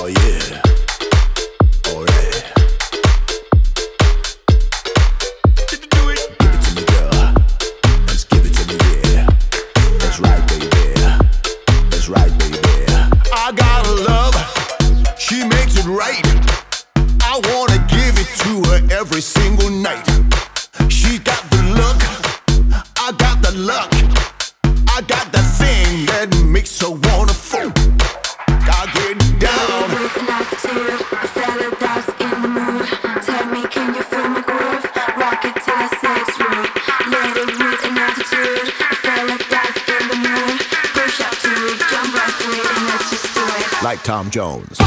Oh yeah, oh yeah. Give it to me, girl. Just give it to me, yeah. That's right, baby. That's right, baby. I got a love, she makes it right. I wanna give it to her every single night. She got the look, I got the luck. I got that thing that makes her wanna fool. I get down. With an attitude, a fella that's in the mood. Tell me, can you feel my groove? Rock it till I say it's rude. Let it with an attitude, a fella that's in the mood. Push up to it, jump right through it, and let's just do it. Like Tom Jones.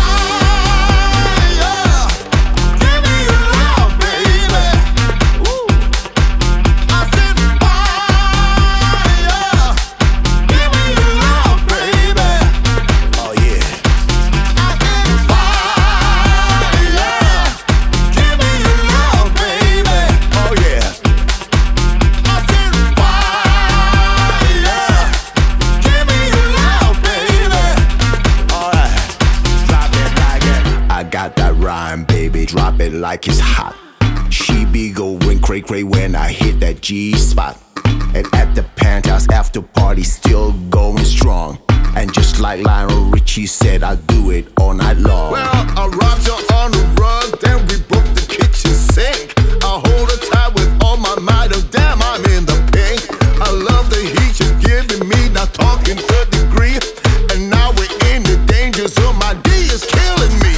Drop it like it's hot. She be going cray-cray when I hit that G-spot. And at the penthouse after party still going strong. And just like Lionel Richie said, I'll do it all night long. Well, I rocked her on the rug, then we broke the kitchen sink. I hold her tight with all my might, oh damn, I'm in the pink. I love the heat you're giving me, not talking third degree. And now we're in the danger zone, my D is killing me.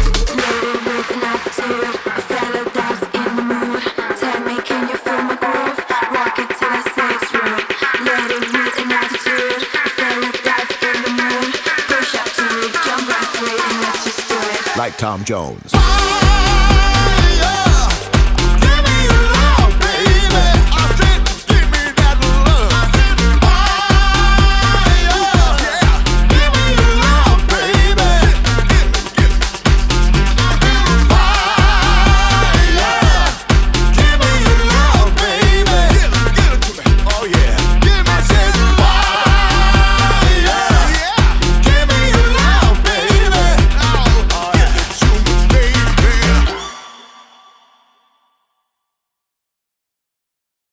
A fella that's in the mood. Tell me, can you feel my groove? Rock it till I say it's rude. Let it with an attitude. A fella that's in the mood. Push up to it, jump right through it, and let's just do it. Like Tom Jones.